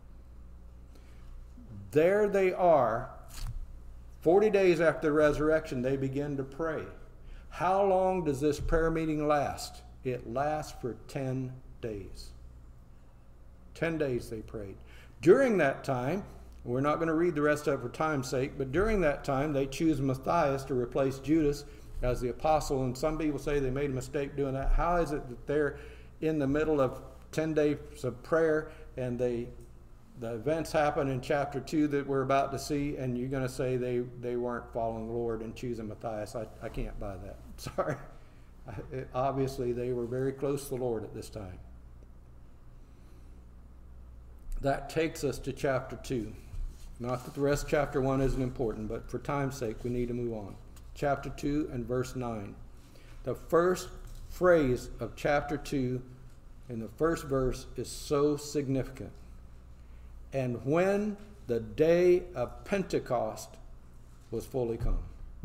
There they are. 40 days after the resurrection, they begin to pray. How long does this prayer meeting last? It lasts for 10 days. 10 days they prayed. During that time, we're not going to read the rest of it for time's sake, but during that time, they choose Matthias to replace Judas as the apostle, and some people say they made a mistake doing that. How is it that they're in the middle of 10 days of prayer and the events happen in chapter 2 that we're about to see, and you're going to say they weren't following the Lord and choosing Matthias? I can't buy that. Sorry. Obviously, they were very close to the Lord at this time. That takes us to chapter 2. Not that the rest of chapter 1 isn't important, but for time's sake, we need to move on. Chapter 2 and verse 9. The first phrase of chapter 2 in the first verse is so significant. And when the day of Pentecost was fully come.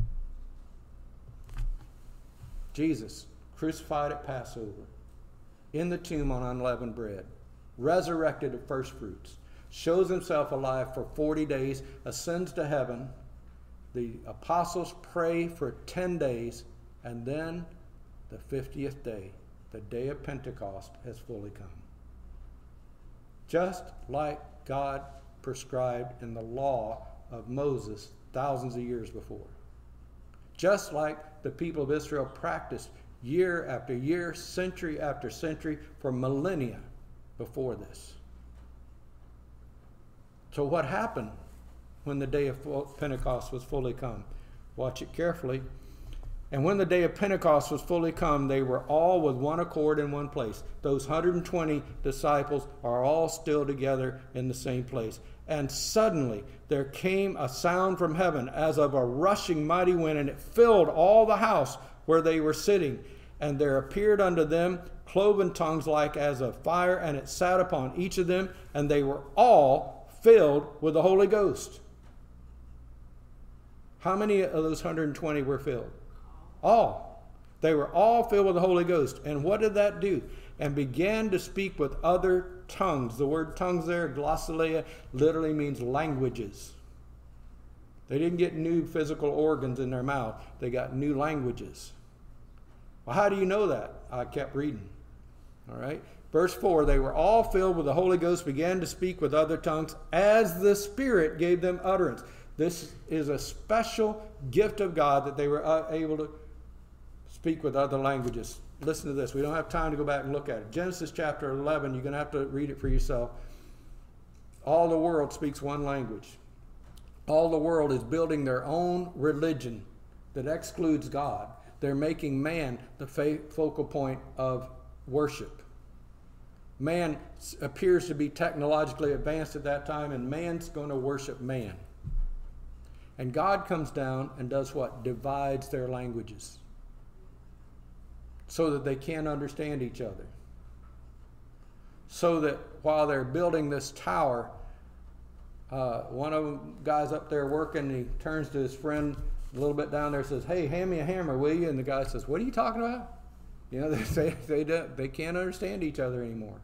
Jesus, crucified at Passover, in the tomb on unleavened bread, resurrected of first fruits, shows himself alive for 40 days, ascends to heaven. The apostles pray for 10 days, and then the 50th day, the day of Pentecost, has fully come. Just like God prescribed in the law of Moses thousands of years before. Just like the people of Israel practiced year after year, century after century, for millennia before this. So what happened when the day of Pentecost was fully come? Watch it carefully. And when the day of Pentecost was fully come, they were all with one accord in one place. Those 120 disciples are all still together in the same place. And suddenly there came a sound from heaven as of a rushing mighty wind, and it filled all the house where they were sitting. And there appeared unto them cloven tongues like as of fire, and it sat upon each of them, and they were all filled with the Holy Ghost. How many of those 120 were filled? All. They were all filled with the Holy Ghost. And what did that do? And began to speak with other tongues. The word tongues there, glossolalia, literally means languages. They didn't get new physical organs in their mouth. They got new languages. Well, how do you know that? I kept reading. All right. Verse 4, they were all filled with the Holy Ghost, began to speak with other tongues as the Spirit gave them utterance. This is a special gift of God that they were able to speak with other languages. Listen to this. We don't have time to go back and look at it. Genesis chapter 11, you're going to have to read it for yourself. All the world speaks one language. All the world is building their own religion that excludes God. They're making man the focal point of worship. Man appears to be technologically advanced at that time, and man's going to worship man. And God comes down and does what? Divides their languages so that they can't understand each other. So that while they're building this tower, one of them guys up there working, he turns to his friend a little bit down there and says, "Hey, hand me a hammer, will you?" And the guy says, "What are you talking about?" You know, they can't understand each other anymore.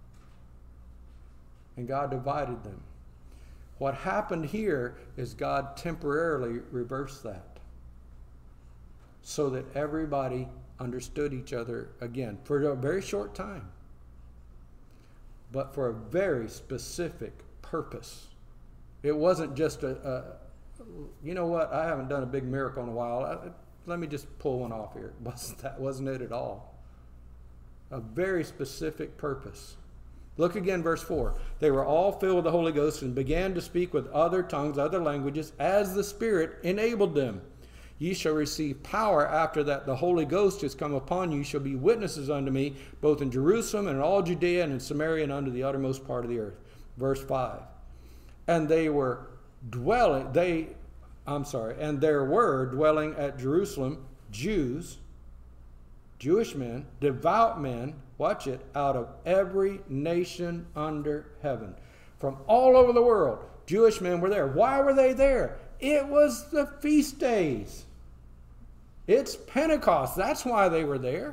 And God divided them. What happened here is God temporarily reversed that so that everybody understood each other again for a very short time, but for a very specific purpose. It wasn't just you know what, I haven't done a big miracle in a while. Let me just pull one off here. Wasn't it at all. A very specific purpose. Look again, verse 4. They were all filled with the Holy Ghost and began to speak with other tongues, other languages, as the Spirit enabled them. Ye shall receive power after that the Holy Ghost is come upon you. Shall be witnesses unto me, both in Jerusalem and in all Judea and in Samaria and unto the uttermost part of the earth. Verse 5. And they were dwelling, and there were dwelling at Jerusalem Jews, Jewish men, devout men, watch it, out of every nation under heaven. From all over the world, Jewish men were there. Why were they there? It was the feast days. It's Pentecost. That's why they were there.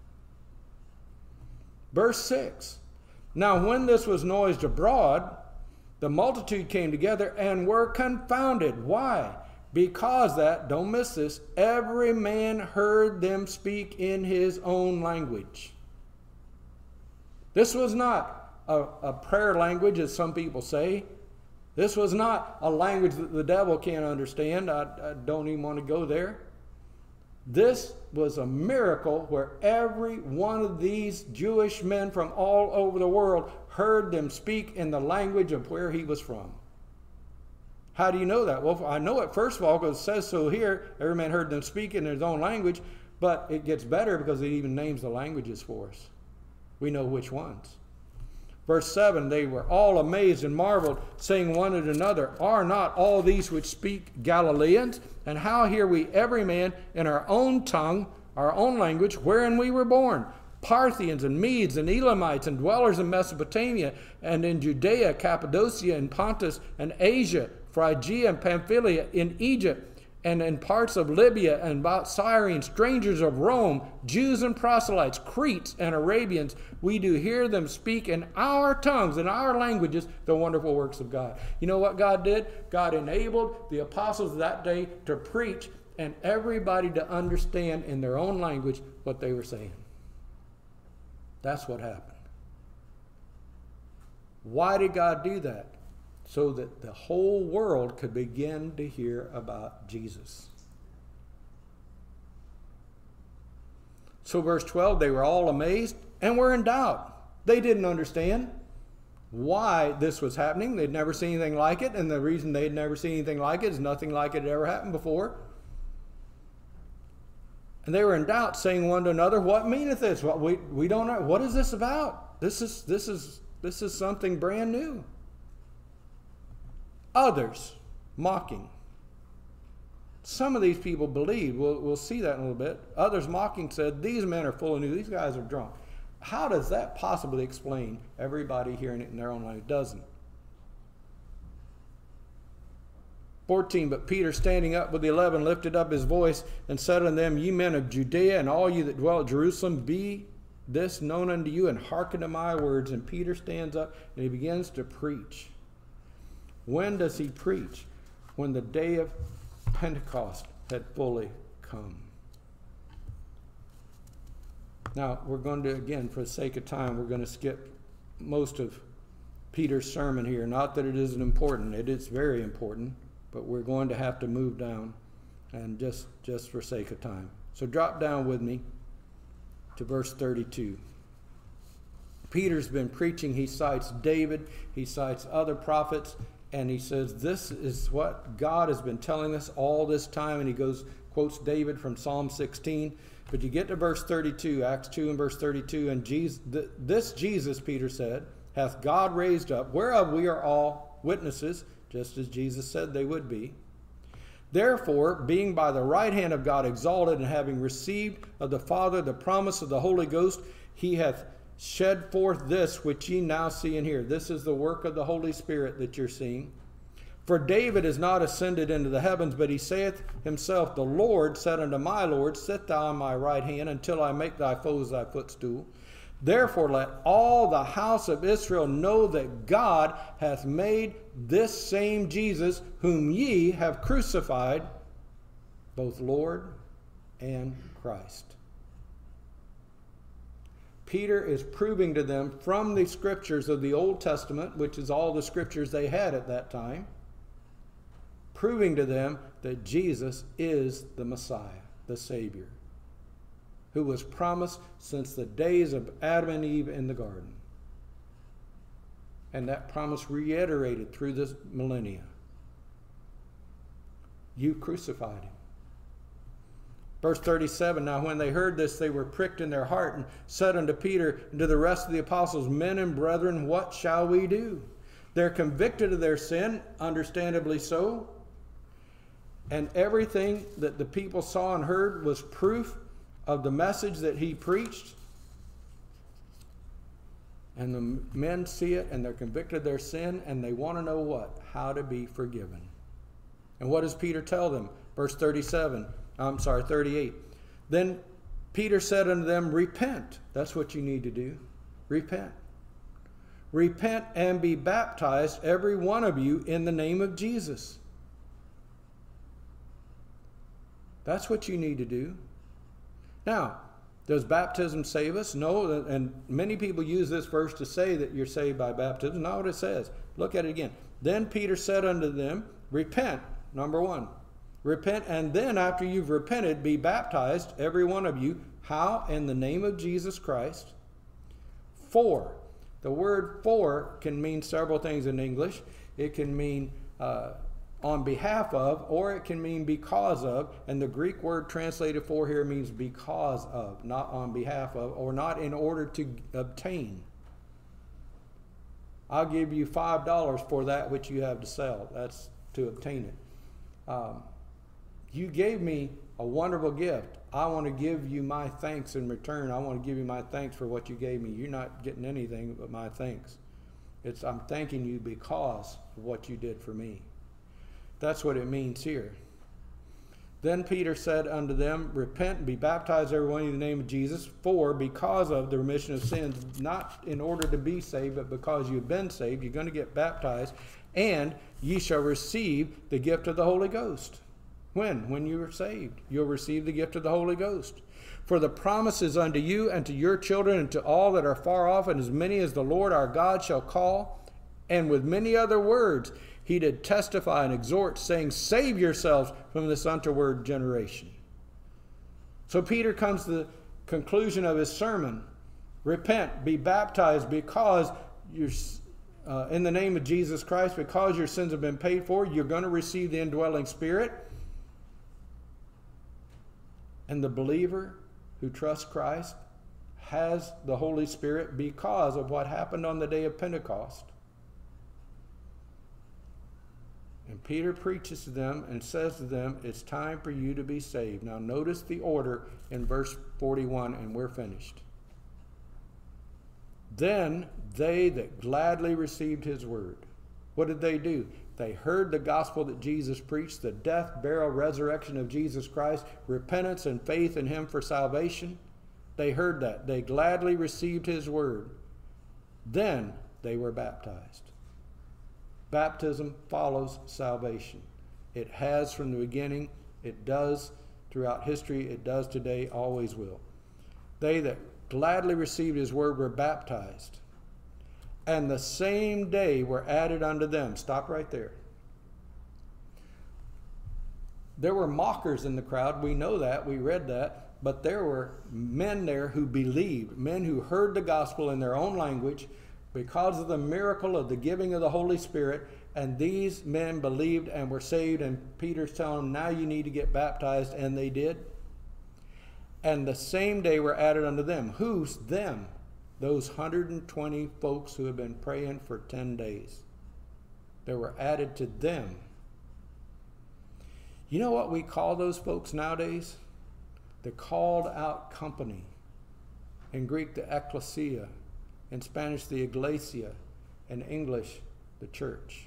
Verse 6. Now when this was noised abroad, the multitude came together and were confounded. Why? Because that, don't miss this, every man heard them speak in his own language. This was not a prayer language, as some people say. This was not a language that the devil can't understand. I don't even want to go there. This was a miracle where every one of these Jewish men from all over the world heard them speak in the language of where he was from. How do you know that? Well, I know it first of all because it says so here. Every man heard them speak in his own language, but it gets better because it even names the languages for us. We know which ones. Verse 7, they were all amazed and marveled, saying one to another, are not all these which speak Galileans? And how hear we every man in our own tongue, our own language, wherein we were born? Parthians and Medes and Elamites and dwellers in Mesopotamia and in Judea, Cappadocia and Pontus and Asia, Phrygia and Pamphylia, in Egypt, and in parts of Libya and about Cyrene, strangers of Rome, Jews and proselytes, Cretes and Arabians, we do hear them speak in our tongues, in our languages, the wonderful works of God. You know what God did? God enabled the apostles of that day to preach and everybody to understand in their own language what they were saying. That's what happened. Why did God do that? So that the whole world could begin to hear about Jesus. So verse 12, they were all amazed and were in doubt. They didn't understand why this was happening. They'd never seen anything like it, and the reason they'd never seen anything like it is nothing like it had ever happened before. And they were in doubt, saying one to another, what meaneth this? We don't know. What is this about? This is something brand new. Others mocking. Some of these people believed. We'll see that in a little bit. Others mocking said, these men are full of new. These guys are drunk. How does that possibly explain everybody hearing it in their own language? It doesn't. 14, but Peter standing up with the 11 lifted up his voice and said unto them, ye men of Judea and all you that dwell at Jerusalem, be this known unto you and hearken to my words. And Peter stands up and he begins to preach. When does he preach? When the day of Pentecost had fully come. Now, we're going to, again, for the sake of time, we're going to skip most of Peter's sermon here. Not that it isn't important. It is very important. But we're going to have to move down, and just for sake of time. So drop down with me to verse 32. Peter's been preaching. He cites David. He cites other prophets. And he says, this is what God has been telling us all this time. And he quotes David from Psalm 16. But you get to verse 32, Acts 2 and verse 32. And this Jesus, Peter said, hath God raised up, whereof we are all witnesses, just as Jesus said they would be. Therefore, being by the right hand of God exalted, and having received of the Father the promise of the Holy Ghost, he hath shed forth this which ye now see and hear. This is the work of the Holy Spirit that you're seeing. For David is not ascended into the heavens, but he saith himself, the Lord said unto my Lord, sit thou on my right hand until I make thy foes thy footstool. Therefore let all the house of Israel know that God hath made this same Jesus, whom ye have crucified, both Lord and Christ. Peter is proving to them from the scriptures of the Old Testament, which is all the scriptures they had at that time, proving to them that Jesus is the Messiah, the Savior, who was promised since the days of Adam and Eve in the garden. And that promise reiterated through this millennia. You crucified him. Verse 37, now when they heard this, they were pricked in their heart and said unto Peter and to the rest of the apostles, men and brethren, what shall we do? They're convicted of their sin, understandably so. And everything that the people saw and heard was proof of the message that he preached. And the men see it and they're convicted of their sin and they want to know what? How to be forgiven. And what does Peter tell them? Verse 38. Then Peter said unto them, repent. That's what you need to do. Repent. Repent and be baptized, every one of you, in the name of Jesus. That's what you need to do. Now, does baptism save us? No, and many people use this verse to say that you're saved by baptism. Not what it says. Look at it again. Then Peter said unto them, repent, number one. Repent, and then after you've repented, be baptized, every one of you. How? In the name of Jesus Christ. For. The word for can mean several things in English. It can mean on behalf of, or it can mean because of. And the Greek word translated for here means because of, not on behalf of, or not in order to obtain. I'll give you $5 for that which you have to sell. That's to obtain it. You gave me a wonderful gift. I want to give you my thanks in return. I want to give you my thanks for what you gave me. You're not getting anything but my thanks. I'm thanking you because of what you did for me. That's what it means here. Then Peter said unto them, repent and be baptized, every one of you, in the name of Jesus, for because of the remission of sins, not in order to be saved, but because you've been saved, you're going to get baptized, and ye shall receive the gift of the Holy Ghost. When? When you are saved, you'll receive the gift of the Holy Ghost. For the promise is unto you and to your children and to all that are far off, and as many as the Lord our God shall call. And with many other words he did testify and exhort, saying, save yourselves from this untoward generation. So Peter comes to the conclusion of his sermon. Repent, be baptized, because you're in the name of Jesus Christ, because your sins have been paid for. You're going to receive the indwelling Spirit. And the believer who trusts Christ has the Holy Spirit because of what happened on the day of Pentecost. And Peter preaches to them and says to them, it's time for you to be saved. Now notice the order in verse 41, and we're finished. Then they that gladly received his word. What did they do? They heard the gospel that Jesus preached, the death, burial, resurrection of Jesus Christ, repentance and faith in him for salvation. They heard that. They gladly received his word. Then they were baptized. Baptism follows salvation. It has from the beginning. It does throughout history. It does today, always will. They that gladly received his word were baptized. And the same day were added unto them. Stop right there. There were mockers in the crowd. We know that. We read that. But there were men there who believed, men who heard the gospel in their own language because of the miracle of the giving of the Holy Spirit. And these men believed and were saved. And Peter's telling them, now you need to get baptized. And they did. And the same day were added unto them. Who's them? Those 120 folks who have been praying for 10 days. They were added to them. You know what we call those folks nowadays? The called out company. In Greek, the ecclesia. In Spanish, the iglesia. In English, the church.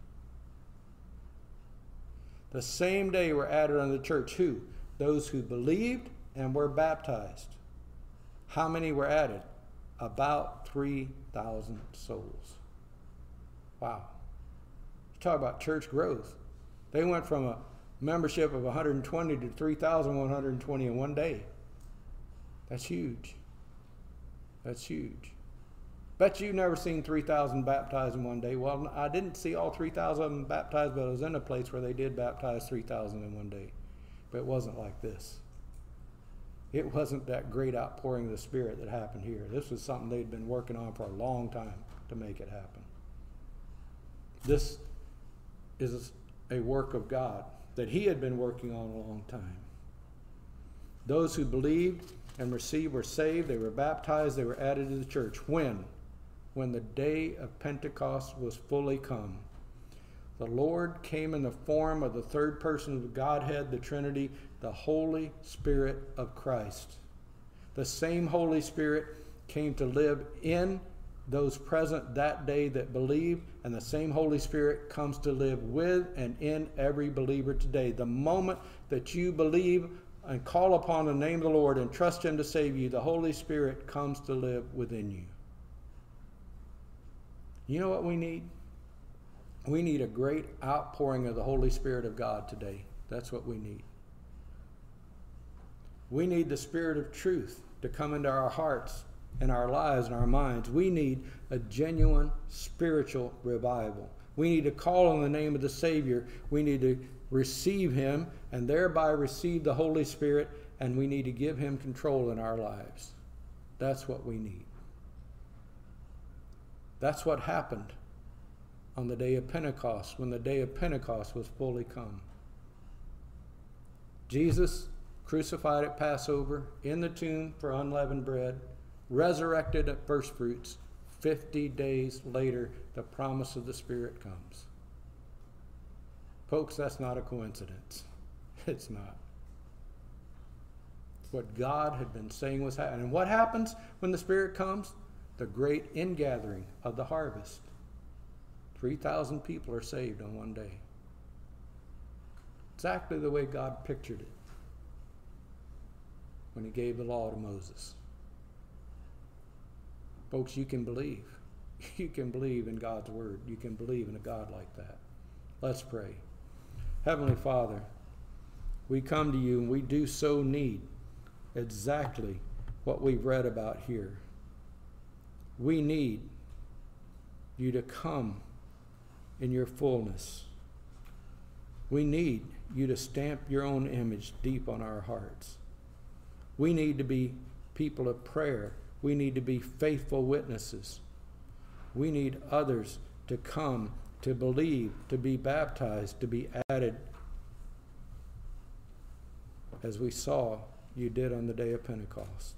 The same day were added unto the church. Who? Those who believed and were baptized. How many were added? About 3,000 souls. Wow. You talk about church growth. They went from a membership of 120 to 3,120 in one day. That's huge. That's huge. Bet you've never seen 3,000 baptized in one day. Well, I didn't see all 3,000 of them baptized, but I was in a place where they did baptize 3,000 in one day. But it wasn't like this. It wasn't that great outpouring of the Spirit that happened here. This was something they'd been working on for a long time to make it happen. This is a work of God that he had been working on a long time. Those who believed and received were saved. They were baptized. They were added to the church. When? When the day of Pentecost was fully come. The Lord came in the form of the third person of the Godhead, the Trinity, the Holy Spirit of Christ. The same Holy Spirit came to live in those present that day that believe, and the same Holy Spirit comes to live with and in every believer today. The moment that you believe and call upon the name of the Lord and trust Him to save you, the Holy Spirit comes to live within you. You know what we need? We need a great outpouring of the Holy Spirit of God today. That's what we need. We need the Spirit of truth to come into our hearts and our lives and our minds. We need a genuine spiritual revival. We need to call on the name of the Savior. We need to receive Him and thereby receive the Holy Spirit, and we need to give Him control in our lives. That's what we need. That's what happened on the day of Pentecost, when the day of Pentecost was fully come. Jesus crucified at Passover, in the tomb for unleavened bread, resurrected at first fruits. 50 days later, the promise of the Spirit comes. Folks, that's not a coincidence. It's not. What God had been saying was happening. And what happens when the Spirit comes? The great ingathering of the harvest. 3,000 people are saved on one day. Exactly the way God pictured it when He gave the law to Moses. Folks, you can believe. You can believe in God's word. You can believe in a God like that. Let's pray. Heavenly Father, we come to you and we do so need exactly what we've read about here. We need you to come in your fullness. We need you to stamp your own image deep on our hearts. We need to be people of prayer. We need to be faithful witnesses. We need others to come, to believe, to be baptized, to be added, as we saw you did on the day of Pentecost.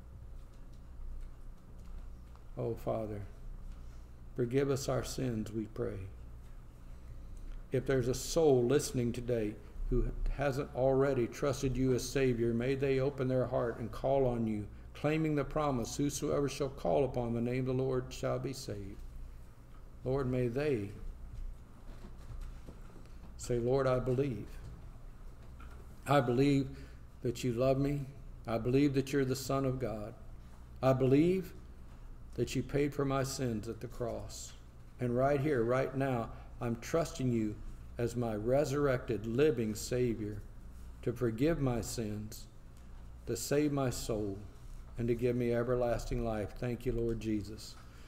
Oh, Father, forgive us our sins, we pray. If there's a soul listening today who hasn't already trusted you as Savior, may they open their heart and call on you, claiming the promise, whosoever shall call upon the name of the Lord shall be saved. Lord, may they say, Lord, I believe. I believe that you love me. I believe that you're the Son of God. I believe that you paid for my sins at the cross. And right here, right now, I'm trusting you as my resurrected, living Savior to forgive my sins, to save my soul, and to give me everlasting life. Thank you, Lord Jesus.